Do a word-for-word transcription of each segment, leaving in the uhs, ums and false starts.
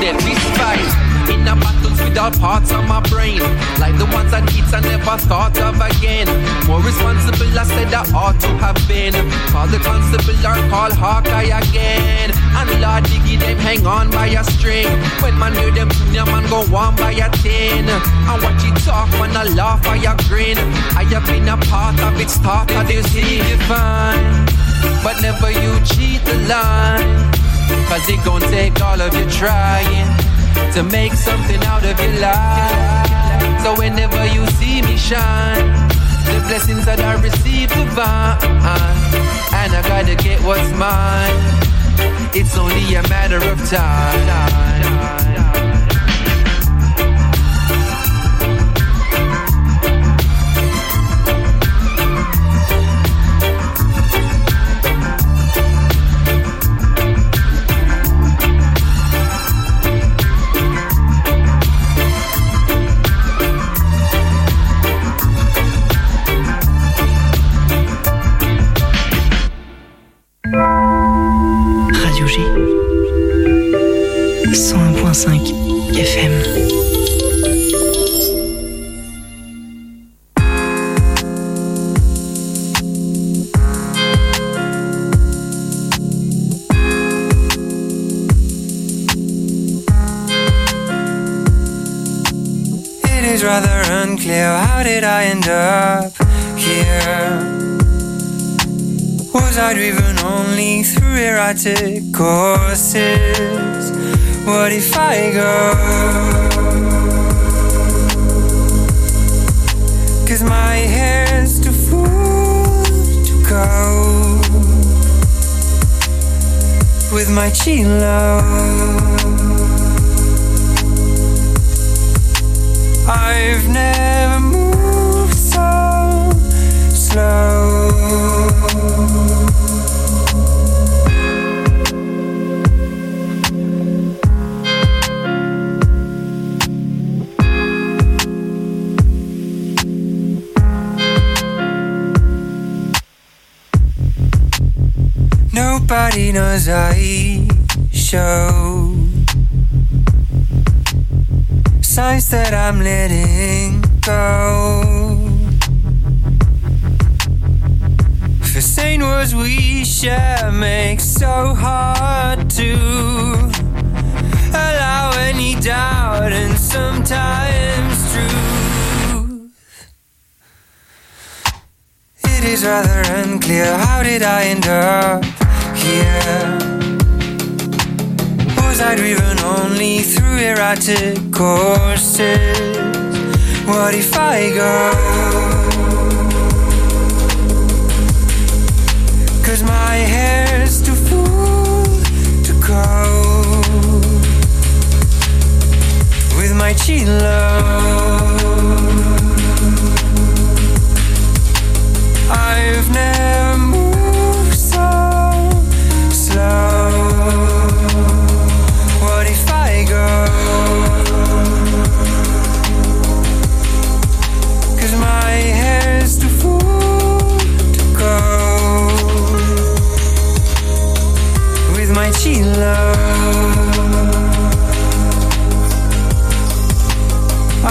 them fist fight. In a battles with all parts of my brain, like the ones that kids I never thought of again. More responsible I said I ought to have been. Call the constable or call Hawkeye again. And Lord Diggy them hang on by a string. When man hear them your man go on by a tin. And watch it talk when I laugh or you grin. I have been a part of its thought of this divine. But never you cheat the line, cause it gon' take all of you trying to make something out of your life. So whenever you see me shine, the blessings that I receive divine, and I gotta get what's mine. It's only a matter of time. cent un point cinq F M. It is rather unclear, how did I end up here? Was I driven only through erratic courses? What if I go? Cause my hair's too full to go with my chin low. I've never moved so slow. Nobody knows I show signs that I'm letting go. For saying words we share makes so hard to allow any doubt and sometimes truth. It is rather unclear, how did I end up here? Was I driven only through erratic courses? What if I go? Cause my hair's too full to go with my chin low. I've never moved so slow. What if I go? Cause my hair's too full to go with my chin low.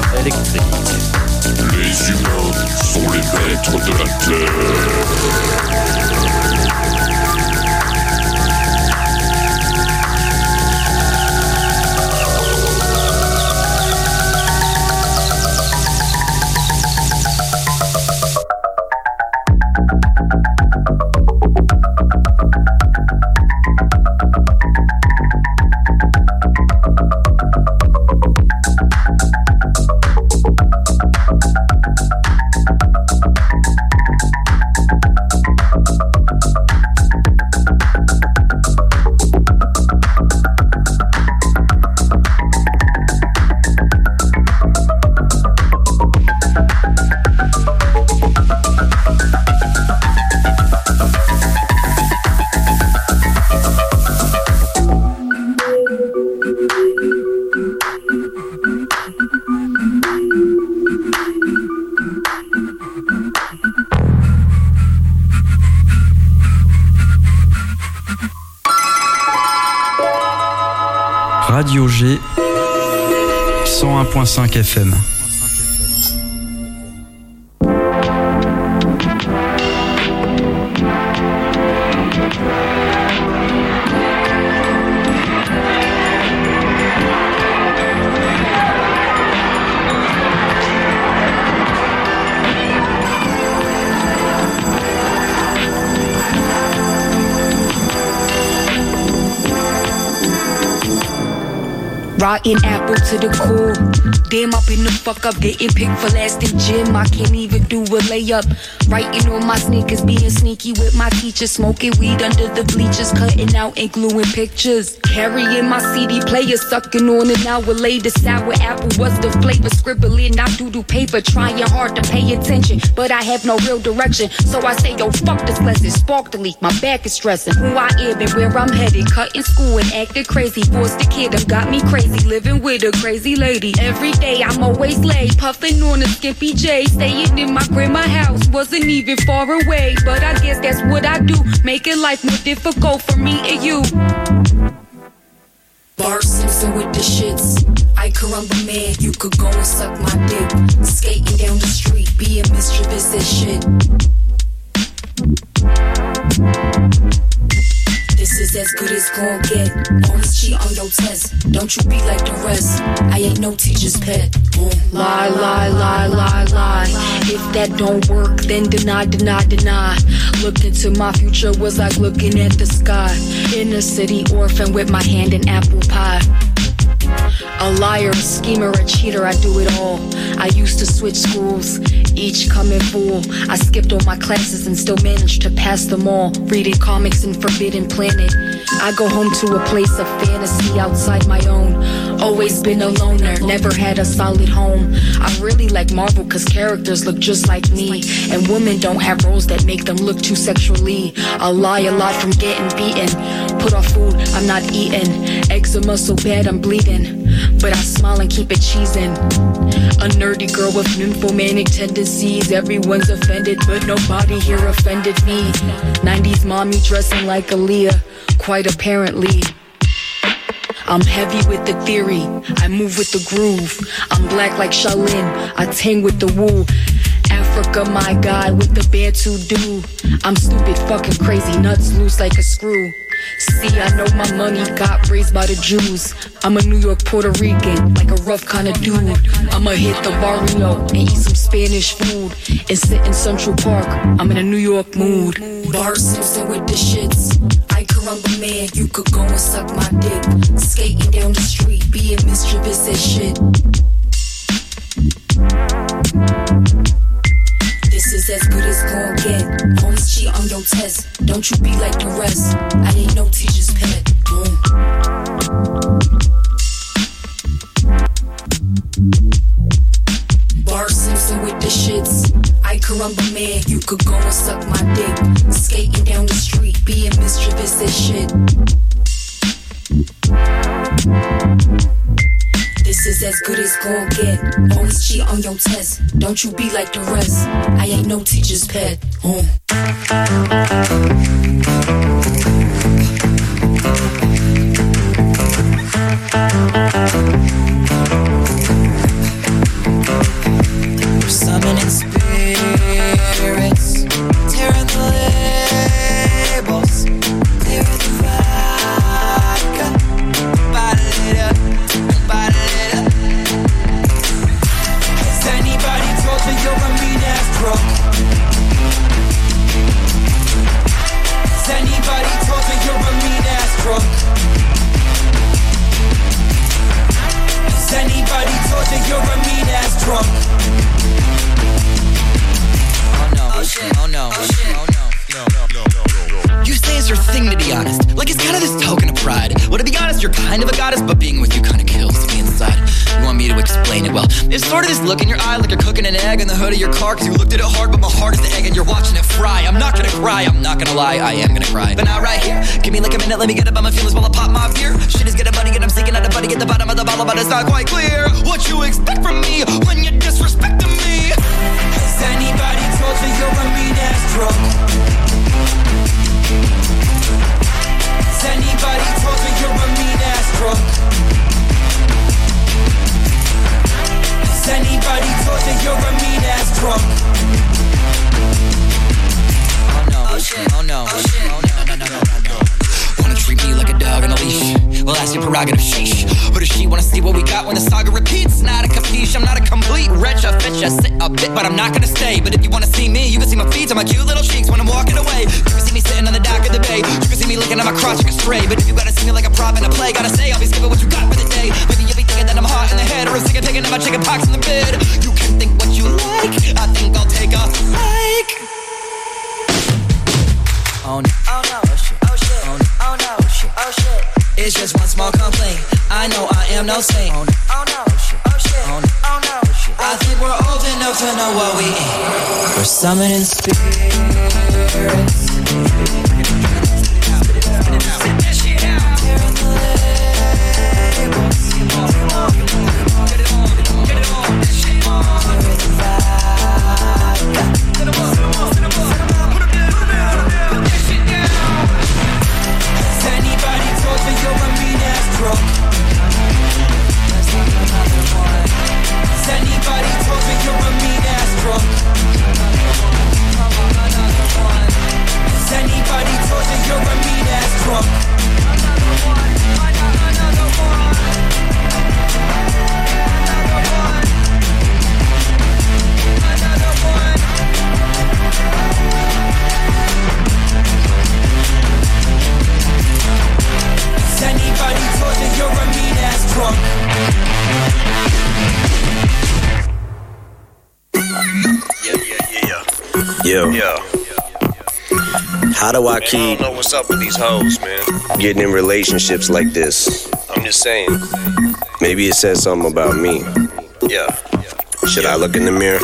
électrique. Les humains sont les maîtres de la Terre. Radio G, cent un point cinq F M. Rotten apple to the core. Damn, up in the fuck up, getting picked for last in gym. I can't even do a layup. Writing on my sneakers, being sneaky with my teacher, smoking weed under the bleachers, cutting out and gluing pictures. Carrying my C D player, sucking on an hour later. Sour apple was the flavor, scribbling out doo-doo paper, trying hard to pay attention, but I have no real direction. So I say, yo, fuck this lesson, spark delete, my back is stressing. Who I am and where I'm headed, cutting school and acting crazy. Forced the kid, done got me crazy, living with a crazy lady. Every day I'm always late, puffing on a skimpy J, staying in my grandma house, wasn't even far away, but I guess that's what I do, making life more difficult for me and you. Bart Simpson with the shits, I caramba man, you could go and suck my dick. Skating down the street, being mischievous as shit. This is as good as gon' get. Always cheat on your test. Don't you be like the rest. I ain't no teacher's pet. Boom. Lie, lie, lie, lie, lie. If that don't work, then deny, deny, deny. Look into my future was like looking at the sky. Inner city orphan with my hand in apple pie. A liar, a schemer, a cheater, I do it all. I used to switch schools, each coming full. I skipped all my classes and still managed to pass them all. Reading comics in Forbidden Planet. I go home to a place of fantasy outside my own. Always been a loner, never had a solid home. I really like Marvel cause characters look just like me. And women don't have roles that make them look too sexually. I lie a lot from getting beaten. Put off food, I'm not eating. Eczema so bad I'm bleeding. But I smile and keep it cheesing. A nerdy girl with nymphomanic tendencies. Everyone's offended, but nobody here offended me. nineties mommy dressing like Aaliyah, quite apparently. I'm heavy with the theory, I move with the groove. I'm black like Shaolin, I tang with the woo. Africa, my guy, with the Bantu do. I'm stupid, fucking crazy, nuts loose like a screw. See, I know my money got raised by the Jews. I'm a New York Puerto Rican, like a rough kind of dude. I'ma hit the barrio and eat some Spanish food and sit in Central Park. I'm in a New York mood. Bart Simpson with the shits. I caramba man, you could go and suck my dick. Skating down the street, being mischievous as shit. This is as good as gon' get. Always cheat on your test. Don't you be like the rest. I ain't no teacher's pet. Boom. Bart Simpson with the shits. I caramba man, you could go and suck my dick. Skating down the street, being mischievous as shit. This is as good as gon' get. Always cheat on your test. Don't you be like the rest. I ain't no teacher's pet. Mm. ass drunk. Oh no, oh shit, oh no, oh shit, oh no. No, no, no, no, no. You say it's your thing to be honest. Like it's kind of this token of pride. Well, to be honest, you're kind of a goddess, but being with you kind of kills me inside. You want me to explain it? Well, it's sort of this look in your eye like you're cooking an egg in the hood of your car. Cause you looked at it hard, but my heart is the egg and you're watching it fry. I'm not gonna cry, I'm not gonna lie, I am gonna cry. But now right here, give me like a minute, let me get up on my feelings while I pop my beer. Shit is getting money and I'm seeking out a buddy at the bottom of the bottle, but it's not quite clear what you expect from me when you're disrespecting me. Has anybody told you you're a mean ass drunk? Has anybody told you you're a mean ass drunk? Has anybody told you you're a mean ass drunk? Oh no, oh shit, oh no, oh shit, oh no, no, no, no, no, no. Wanna treat me like a dog on a leash? Well, that's your prerogative, sheesh. Or does she wanna see what we got when the saga repeats? Not a capiche, I'm not a complete wretch. I fetch, I sit a bit, but I'm not gonna stay. But if you wanna see me, you can see my feet on my cute little cheeks when I'm walking away. You can see me sitting on the dock of the bay. You can see me looking at my crotch like a stray. But if you gotta see me like a prop in a play, gotta say I'll be skipping what you got for the day. Maybe you'll be thinking that I'm hot in the head, or a sick picking at my chicken pox in the bed. You can think what you like, I think I'll take a hike. Oh no, oh no, oh shit, oh shit, oh no, oh no, oh shit, oh shit. It's just one small complaint. I know I am no saint. Oh no, oh no, oh shit, oh shit, oh no, oh no, oh shit. I think we're old enough to know what we ain't. We're summoning spirits. Yo. Yo. How do I keep... Man, I don't know what's up with these hoes, man. Getting in relationships like this? I'm just saying. Maybe it says something about me. Yeah. Should I look in the mirror?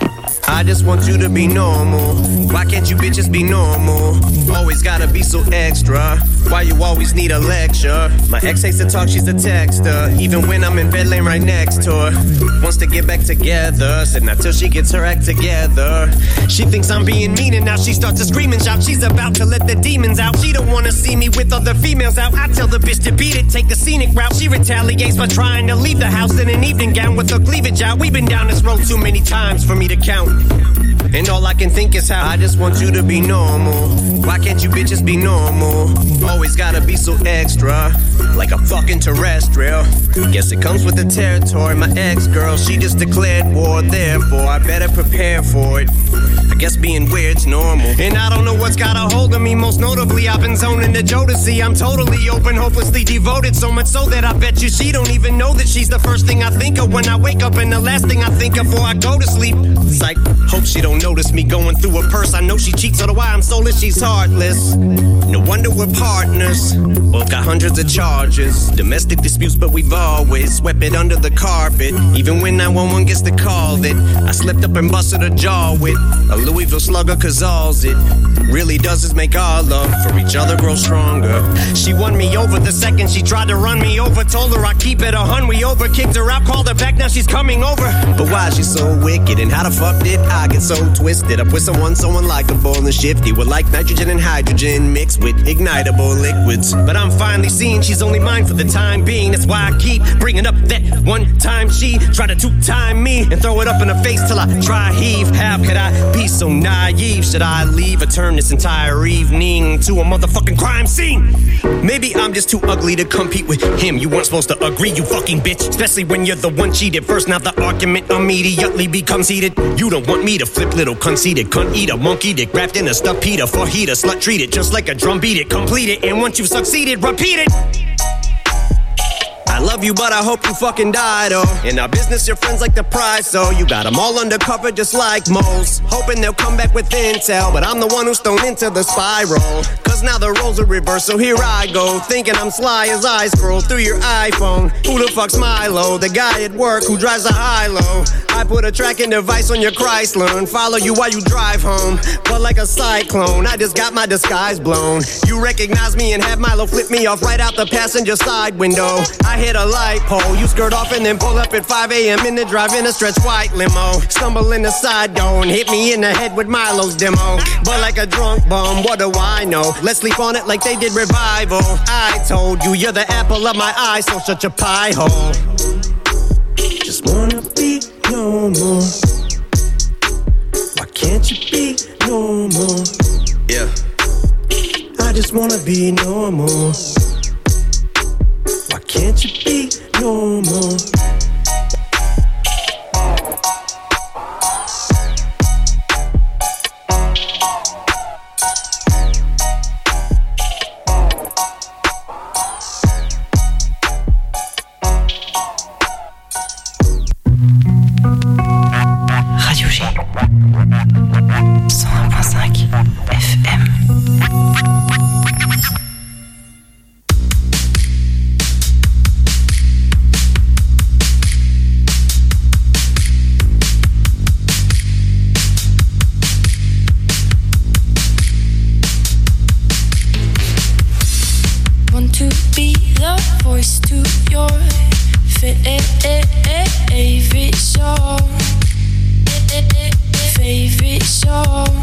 I just want you to be normal. Why can't you bitches be normal? Always gotta be so extra. Why you always need a lecture? My ex hates to talk, she's a texter. Even when I'm in bed laying right next to her. Wants to get back together. Said not till she gets her act together. She thinks I'm being mean and now she starts to scream and shout. She's about to let the demons out. She don't wanna see me with other females out. I tell the bitch to beat it, take the scenic route. She retaliates by trying to leave the house in an evening gown with her cleavage out. We've been down this road too many times for me to count. And all I can think is how I just want you to be normal. Why can't you bitches be normal? Always gotta be so extra, like a fucking terrestrial. Guess it comes with the territory. My ex-girl, she just declared war. Therefore, I better prepare for it. I guess being weird's normal. And I don't know what's got a hold of me. Most notably, I've been zoning to Jodeci. I'm totally open, hopelessly devoted. So much so that I bet you she don't even know that she's the first thing I think of when I wake up and the last thing I think of before I go to sleep. It's like, hope she don't notice me going through her purse. I know she cheats, otherwise I'm soulless, she's heartless. No wonder we're partners. Both got hundreds of charges. Domestic disputes, but we've always swept it under the carpet. Even when nine one one gets the call that I slipped up and busted her jaw with a Louisville slugger, cause all's it really does is make our love for each other grow stronger. She won me over the second she tried to run me over. Told her I keep it a hun, we over. Kicked her out, called her back, now she's coming over. But why is she so wicked, and how the fuck did I get so twisted up with someone so unlikable and shifty? We're like nitrogen and hydrogen mixed with ignitable liquids. But I'm finally seeing she's only mine for the time being. That's why I keep bringing up that one time she tried to two-time me and throw it up in her face till I try heave. How could I be so naive? Should I leave or turn this entire evening to a motherfucking crime scene? Maybe I'm just too ugly to compete with him. You weren't supposed to agree, you fucking bitch. Especially when you're the one cheated first. Now the argument immediately becomes heated. You don't want me to flip little conceited cunt eater, monkey dick wrapped in a stuffed Peter for heater, slut treat it just like a drum beat it, complete it, and once you've succeeded, repeat it. I love you, but I hope you fucking die, though. In our business, your friends like the prize, so you got them all undercover just like most. Hoping they'll come back with intel, but I'm the one who's thrown into the spiral. Cause now the roles are reversed, so here I go, thinking I'm sly as I scroll through your iPhone. Who the fuck's Milo? The guy at work who drives a high-low. I put a tracking device on your Chrysler and follow you while you drive home. But like a cyclone, I just got my disguise blown. You recognize me and have Milo flip me off right out the passenger side window. I hit a light pole, you skirt off and then pull up at five a.m. in the drive-in a stretch white limo. Stumble in the side door and hit me in the head with Milo's demo. But like a drunk bum, what do I know? Let's sleep on it like they did Revival. I told you you're the apple of my eye, so shut your pie hole. Just wanna be normal. Why can't you be normal? Yeah. I just wanna be normal. Why can't you be normal? Radio G cent un point cinq F M. Want to be the voice to your favorite song. Favorite song.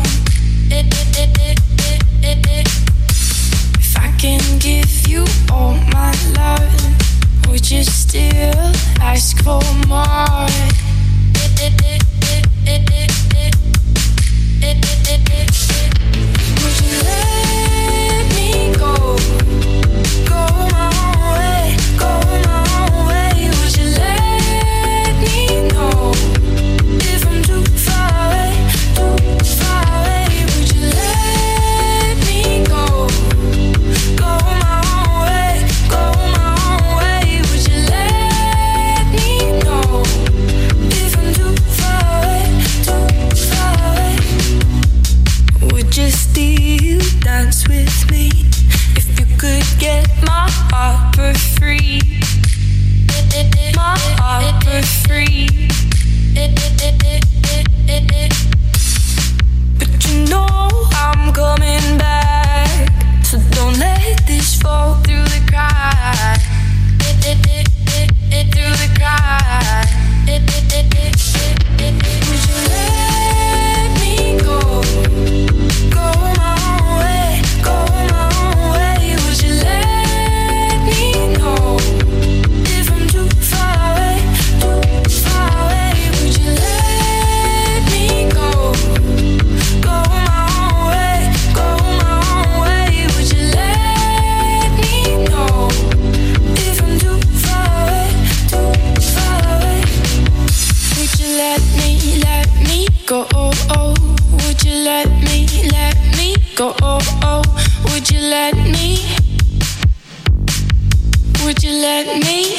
If I can give you all my love, would you still ask for more? Would you let me go? Go my own way, go my own way. Would you let me know if I'm too far away, too far away? Would you let me go? Go my own way, go my own way. Would you let me know if I'm too far away, too far away? Would you still dance with me if you could get my heart for free? My heart for free. But you know I'm coming back, so don't let this fall through the cracks. Through the cracks. Would you let me go? Go my own way, go my own way. Would you let me know if I'm too far away, too far away? Would you let me go? Go my own way, go my own way. Would you let me know if I'm too far away, too far away? Would you let me, let me go? Oh, oh. Would you let me, let me go? Oh, oh. Would you let me? Would you let me?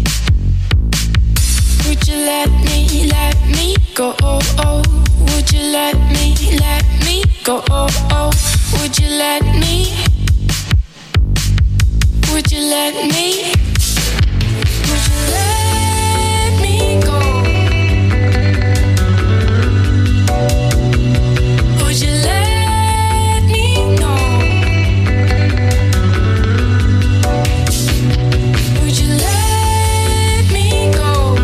Would you let me, let me go? Oh, oh. Would you let me, let me go? Oh, oh. Would you let me? Would you let me? Would you let me go? Would you let me know? Would you let me go?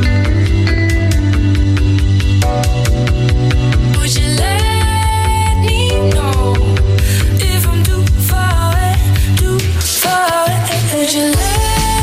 Would you let me know if I'm too far away, too far away? Would you let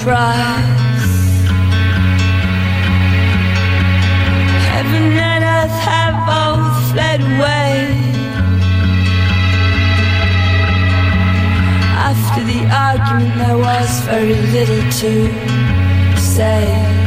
price. Heaven and earth have both fled away. After the argument there was very little to say.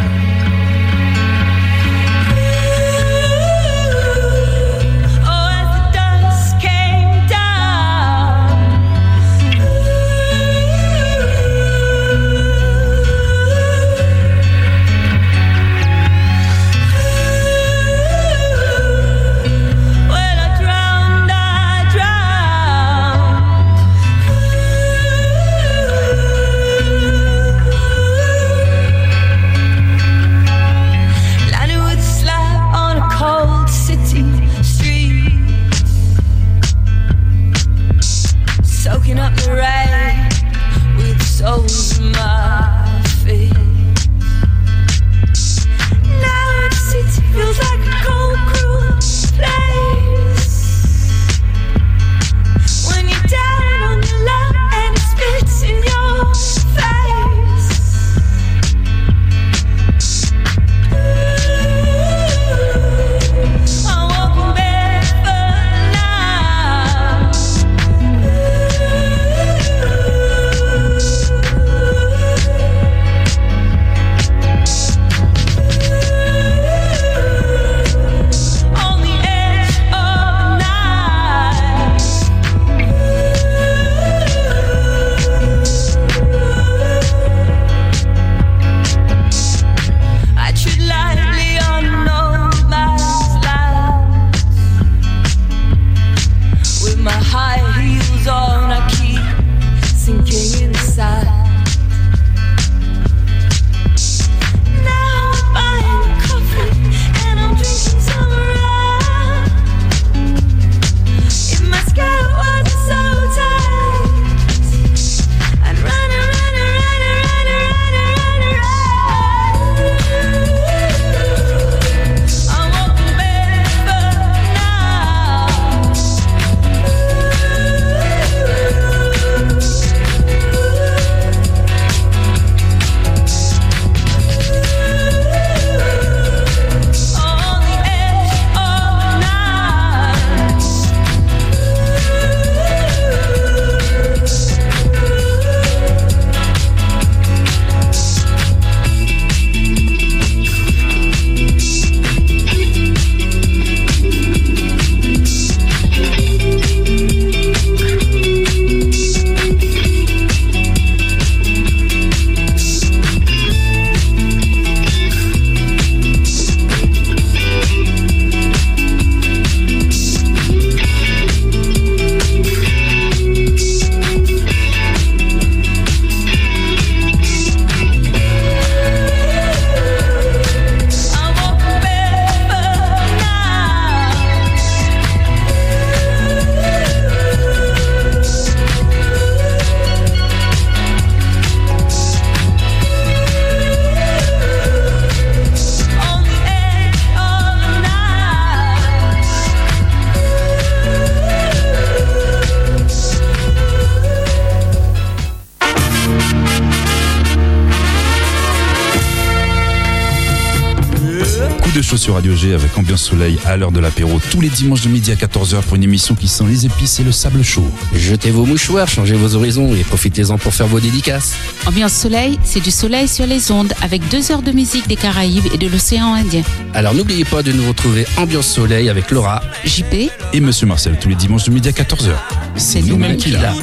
de chaud sur Radio G avec Ambiance Soleil à l'heure de l'apéro tous les dimanches de midi à quatorze heures pour une émission qui sent les épices et le sable chaud. Jetez vos mouchoirs, changez vos horizons et profitez-en pour faire vos dédicaces. Ambiance Soleil, c'est du soleil sur les ondes avec deux heures de musique des Caraïbes et de l'océan Indien. Alors n'oubliez pas de nous retrouver Ambiance Soleil avec Laura, J P et Monsieur Marcel tous les dimanches de midi à quatorze heures. C'est nous-mêmes qui l'a.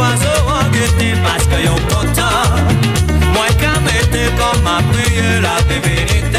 Moi qu'à mettre comme ma prière la vérité.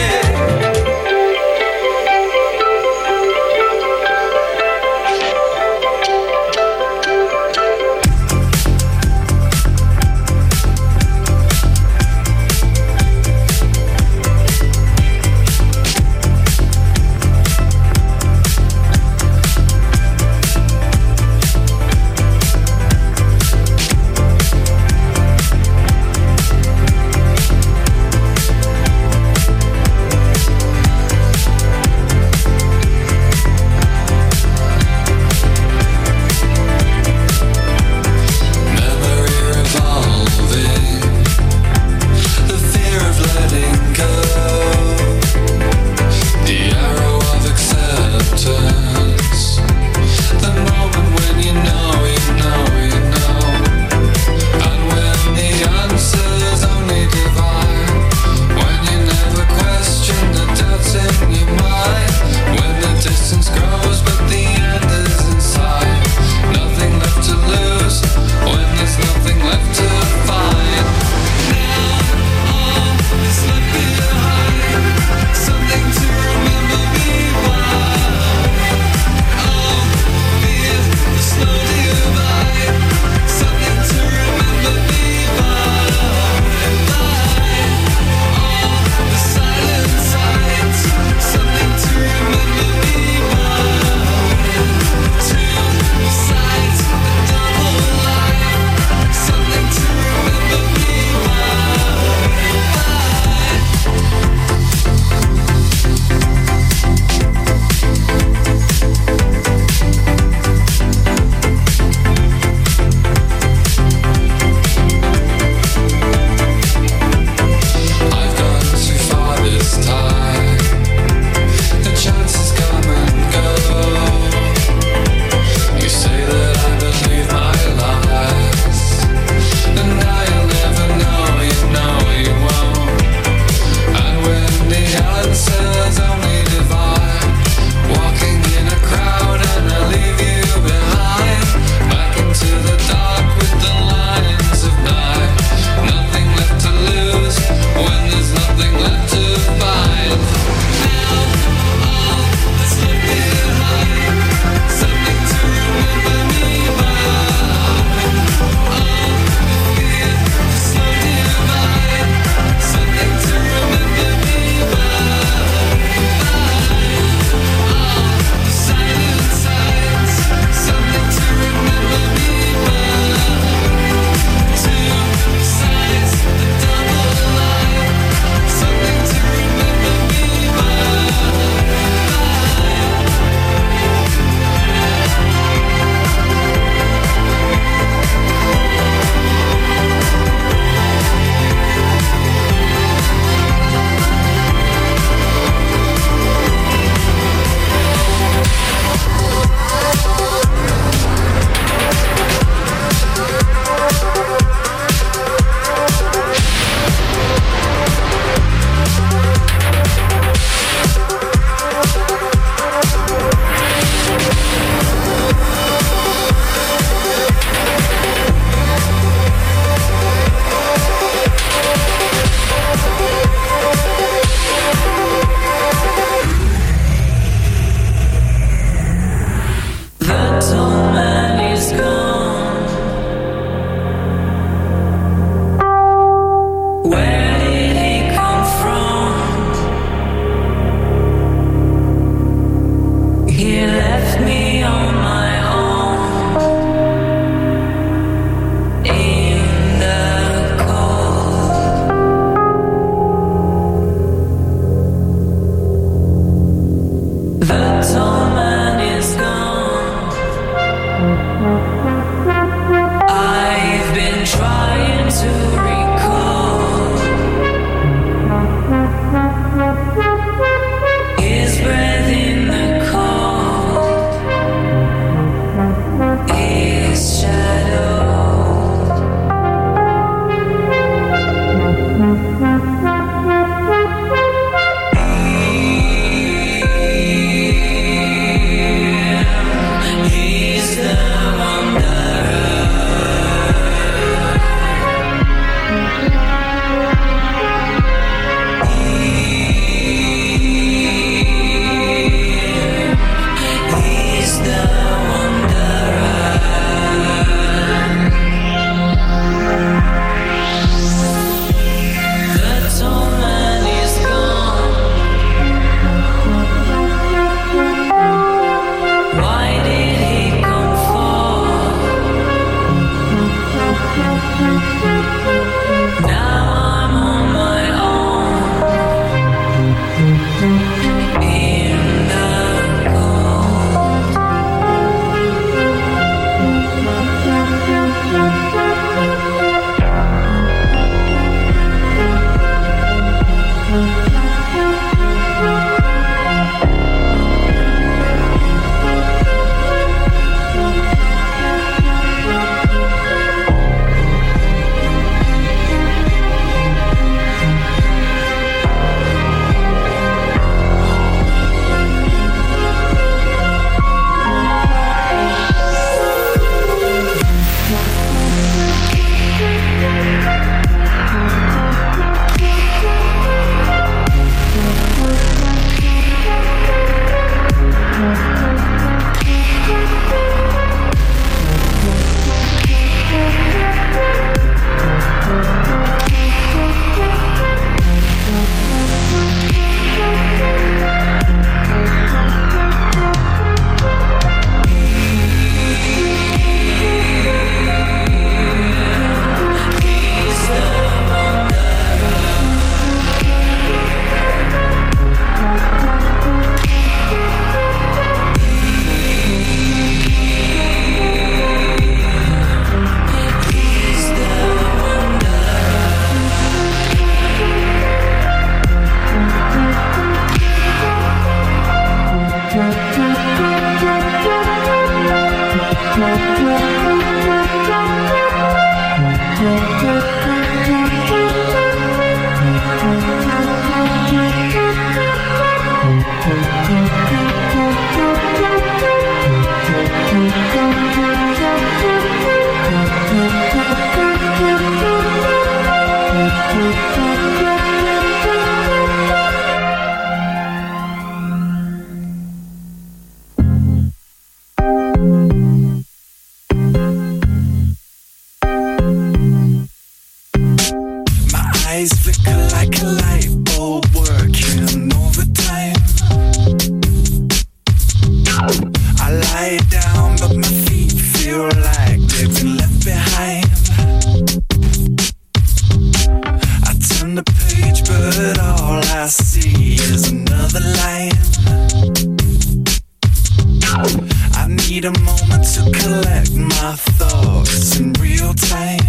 thoughts in real time.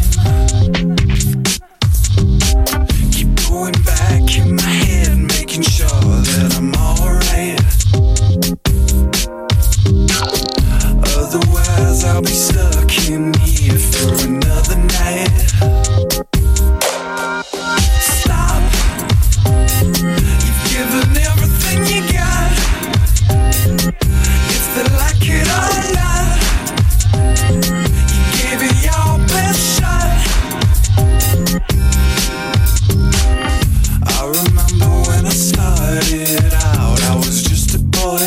Keep going back in my head, making sure that I'm alright. Otherwise I'll be stuck in here for another night. Stop. You've given everything you got. If they like it or not, you gave it your best shot. I remember when I started out, I was just a boy.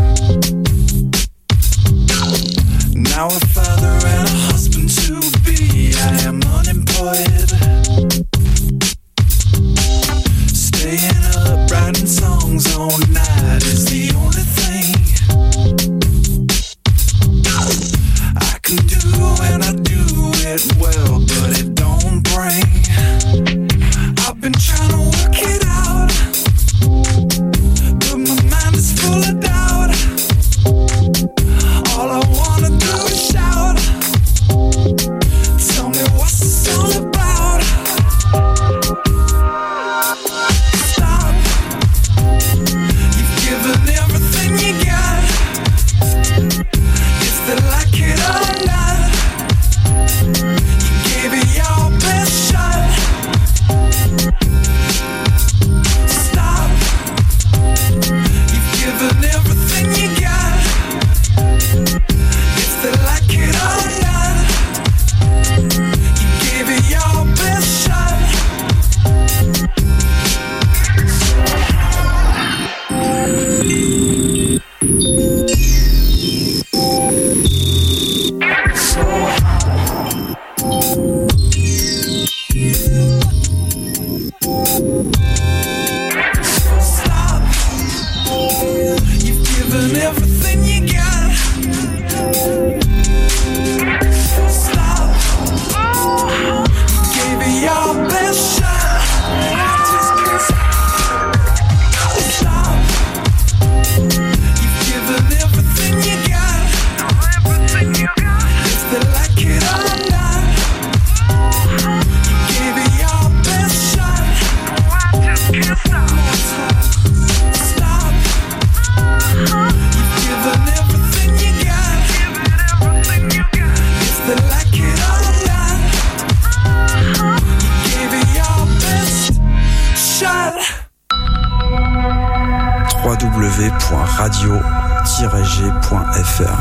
Now a father and a husband to be, I am unemployed. Staying up, writing songs all night is the only thing I can do, and I do it well, but it don't bring. I've been trying to work it out, but my mind is full of doubt. All I wanna do is shout. Tell me what's this all about? Stop. You've given everything you got. If they like it or not, you gave it your best shot. Stop. You've given everything you got. If they like it or not, you gave it your best shot. Stop. You've given everything you got. Stop. You gave it your best shot. Stop. You've given everything you got. If they like it or not, you gave it your best shot. Stop. You've given everything you got. If they like it or not, you gave it your best shot. w w w point radio tiret g point f r.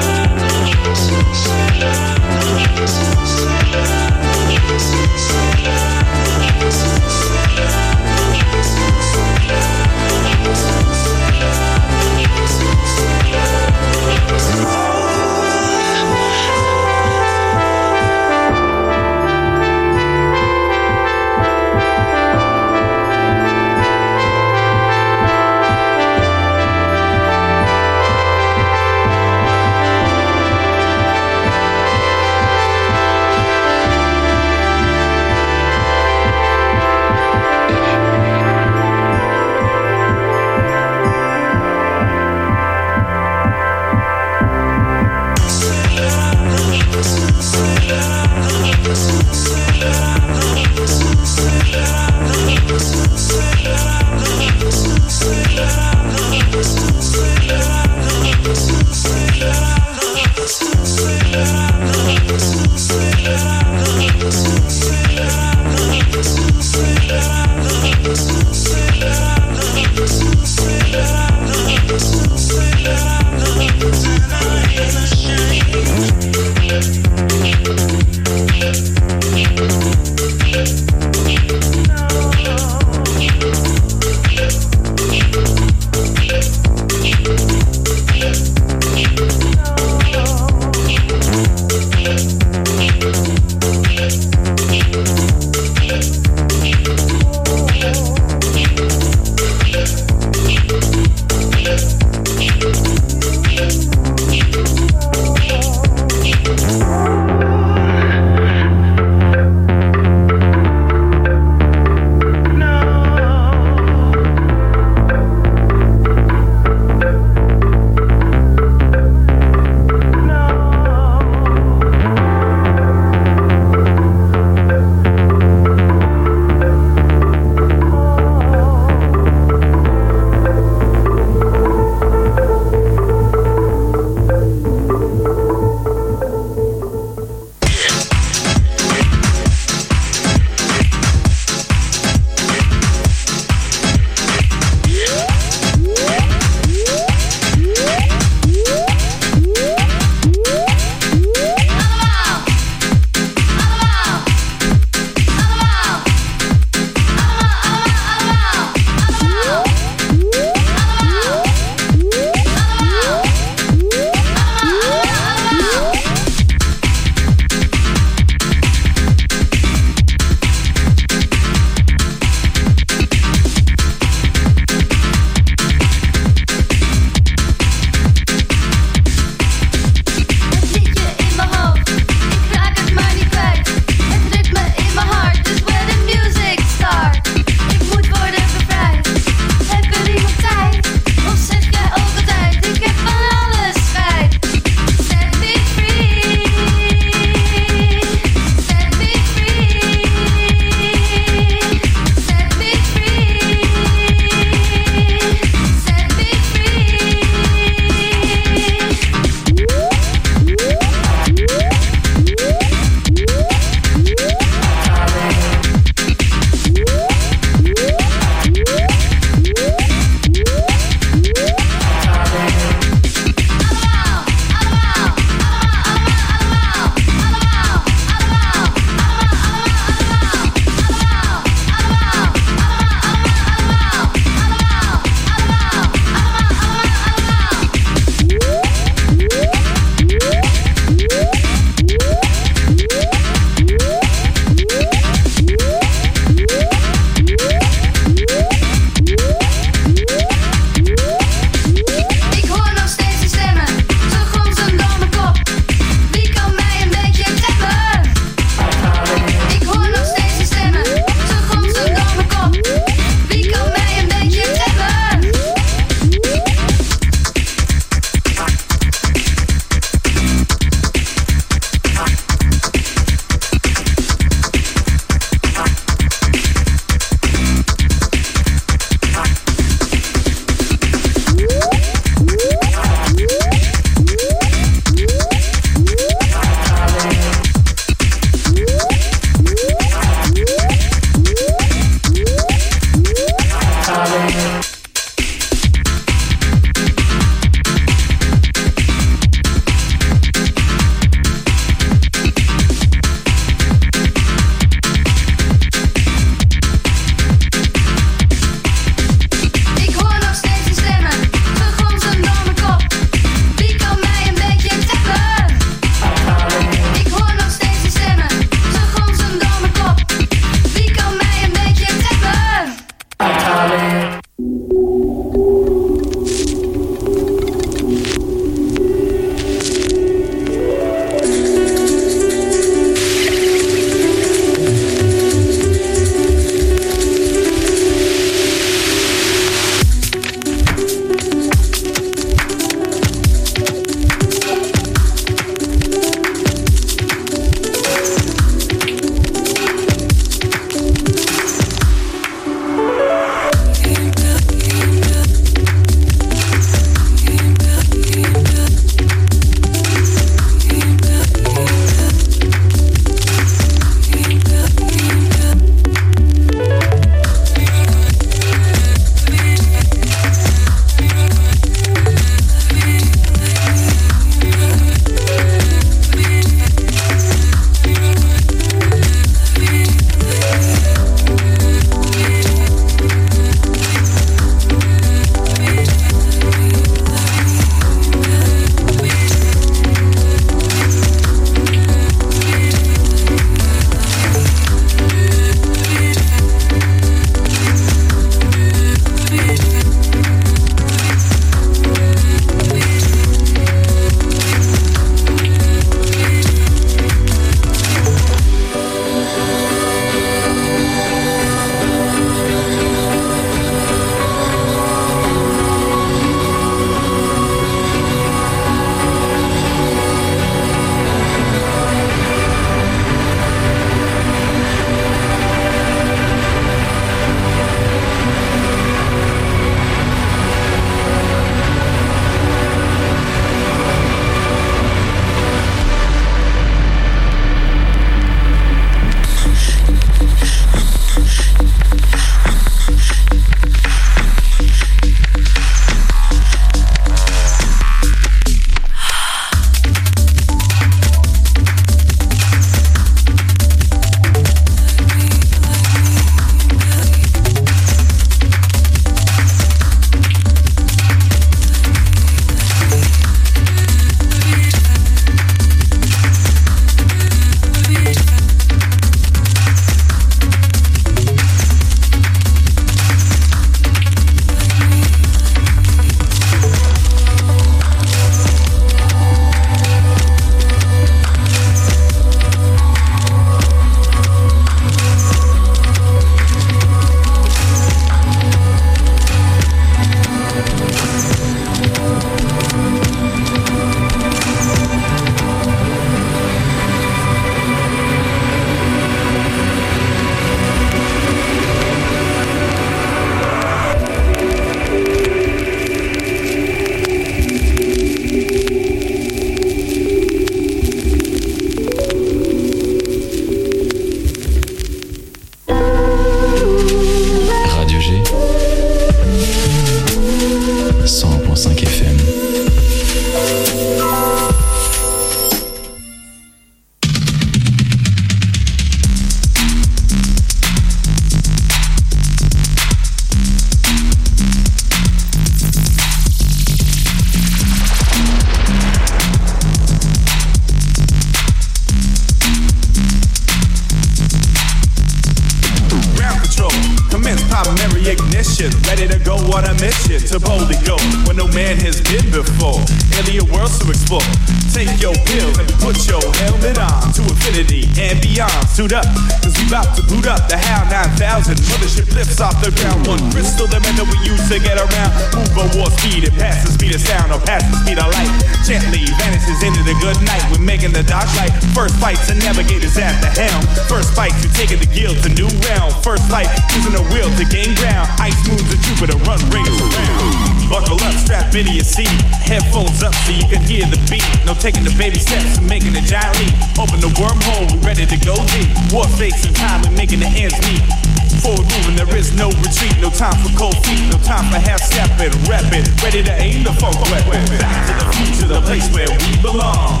position, ready to go on a mission to boldly go where no man has been before. Alien worlds to explore. Take your pill and put your helmet on to infinity and beyond. Suit up, cause we about to boot up the HAL nine thousand. Mothership lifts off the ground. One crystal dimension we use to get around. Move at war speed, it passes speed of sound or passes speed of light. Gently vanishes into the good night. We're making the dark light. First fights and navigators at the helm. First fights, we taking the guild to new realm. First fight, using the will to gain ground. Ice moons and Jupiter run rings around. Buckle up, strap into your seat. Headphones up so you can hear the beat. No taking the baby steps and making a giant leap. Open the wormhole, we ready to go deep. War fakes and time and making the ends meet. Forward moving, there is no retreat. No time for cold feet, no time for half stepping. Rapping, ready to aim the funk weapon. Back to the future, the place where we belong.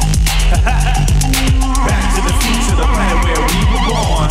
Back to the future, the planet where we were born.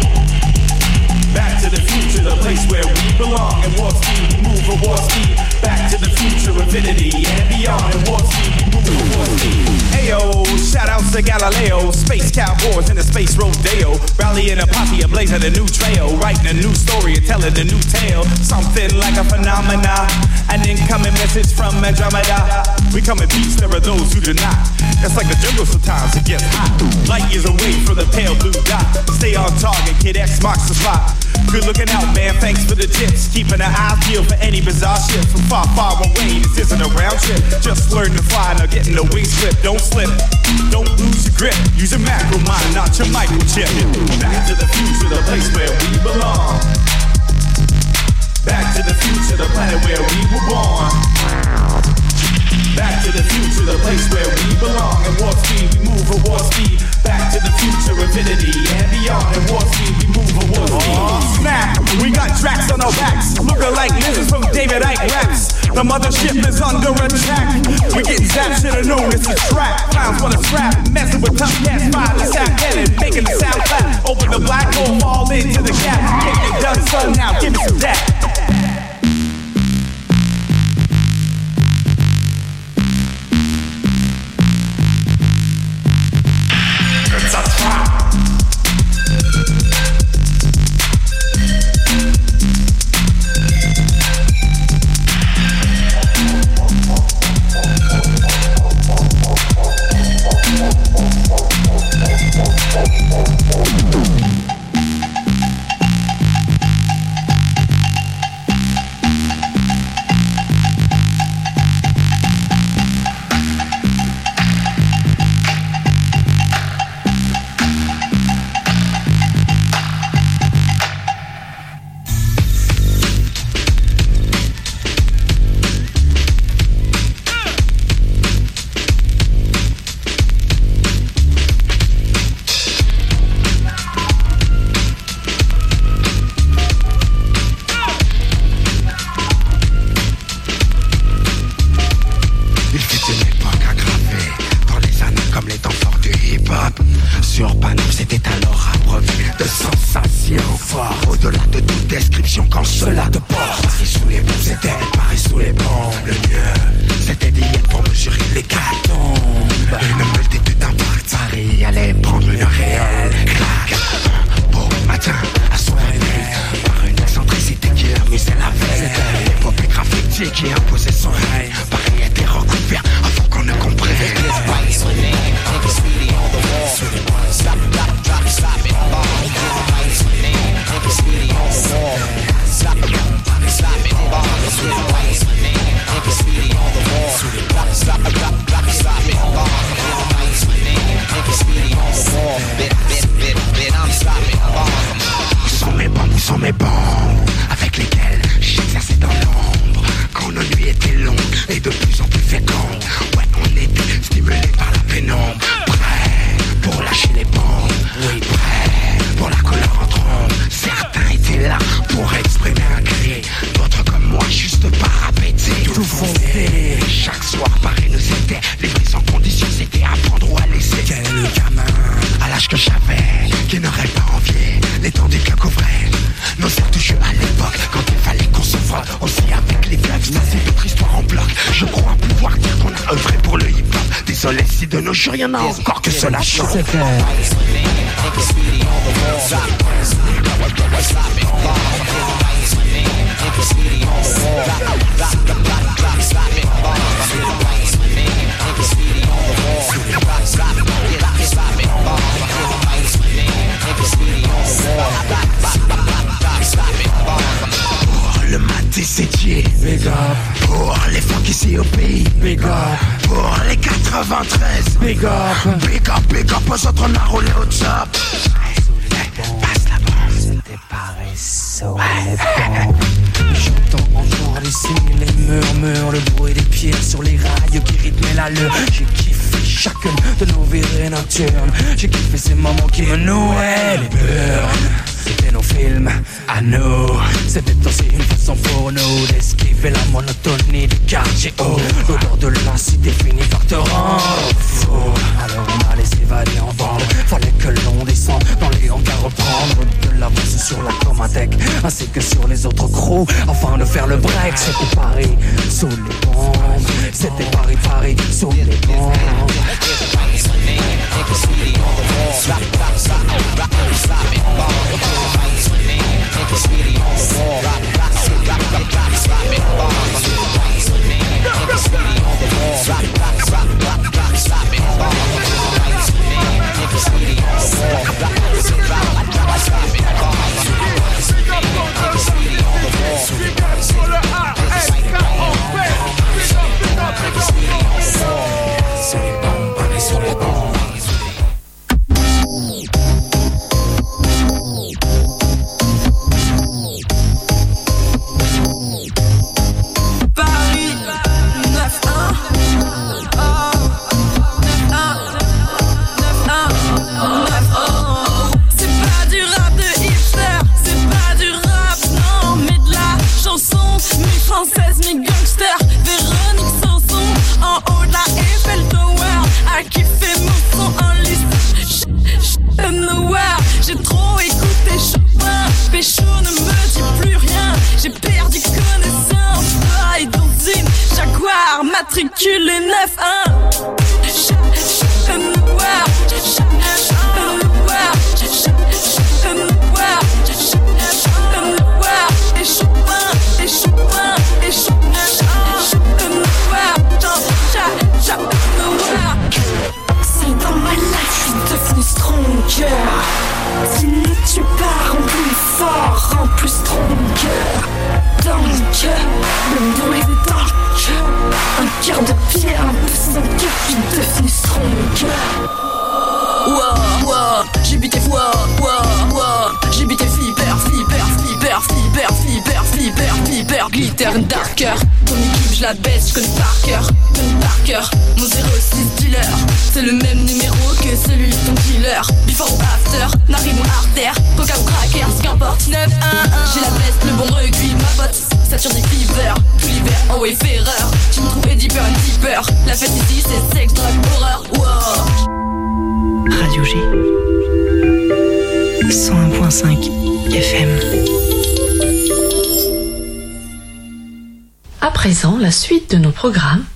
Back to the future, the place where we belong. And war speed, we move at war speed. Back to the future, infinity and beyond. And war speed, we move at war speed. Ayo, shout outs to Galileo. Space cowboys in the space rodeo. Rallying a posse, a blaze of a new trail. Writing a new story and telling a new tale. Something like a phenomena. An incoming message from Andromeda. We come in peace, there are those who do not. It's like the jungle sometimes, it gets hot. Light years away from the pale blue dot. Stay on target, Kid X marks the spot. Good looking out, man, thanks for the tips. Keeping an eye peeled for any bizarre shit from far, far away. This isn't a round trip. Just learn to fly, now getting the wings clipped. Don't slip, don't lose your grip. Use your macro mind, not your microchip. Back to the future, the place where we belong. Back to the future, the planet where we were born. Back to the future, the place where we belong. And war speed, we move at war speed. Back to the future, infinity and beyond. And war speed, we move at war speed. Oh, snap, we got tracks on our backs. Looking like lizards from David Icke raps. The mothership is under attack. We get zapped, should've known it's a trap. Clowns wanna scrap, messing with tough cats. Fire the sap cannon, making the sound clap. Open the black hole, fall into the gap. Get it done, son, now give me some that. De nos jours, y'en a encore que cela change. C'est Le matin sétier, big up. Pour les funky ici au pays, big up. Pour les quatre-vingt-treize, big up. Big up, big up, aux autres on a roulé au top. Passe la bombe. C'était pareil, so j'entends encore ici les murmures, le bruit des pieds sur les rails qui rythmaient l'allure. J'ai kiffé chacune de nos virées nocturnes. J'ai kiffé ces moments qui me nouaient les burnes. C'était nos films, à nous. C'était aussi une façon pour nous d'esquiver la monotonie du quartier haut. L'odeur de la cité finit par te rendre fou. Alors on allait s'évader en bande. Fallait que l'on descende dans les hangars, reprendre de l'avance sur la Comatec ainsi que sur les autres crews afin de faire le break. C'était Paris sous les bombes. C'était Paris, Paris sous les bombes. Sur les bombes, on est sur les bombes. Française, mes gangsters, Véronique Sanson, en haut de la Eiffel Tower, à kiffer mon son en liste. Nowhere, j'ai trop écouté Chopin, Pécho ne me dit plus rien, j'ai perdu connaissance. Travaille dans une Jaguar, matriculé neuf un. Nowhere, nowhere, nowhere, et Chopin, et Chopin, et Chopin, c'est dans ma life, je suis devenu stronger. Tu ne tues pas, rends plus fort, rends plus stronger. Dans le cœur, le bruit est dans le cœur. Un cœur de pierre, un peu sans cœur, je suis devenu stronger. Wow, wow, j'ai buté foi, wow, wow, j'ai buté flipper, flipper, flipper, flipper, flipper, flipper, flipper, glitter and darker. Ton équipe, je la baisse, je connais par cœur, connais par cœur. Mon zéro six dealer, c'est le même numéro que celui de ton killer. Before ou after, narine ou artère, coca ou cracker, ce qu'importe. neuf un un, j'ai la veste, le bon recuit, ma botte, sature des fever, tout l'hiver en wayfarer. Tu me trouves deeper and deeper, la fête ici c'est sexe, drogue, horreur, wow. Radio G cent un virgule cinq F M. À présent, la suite de nos programmes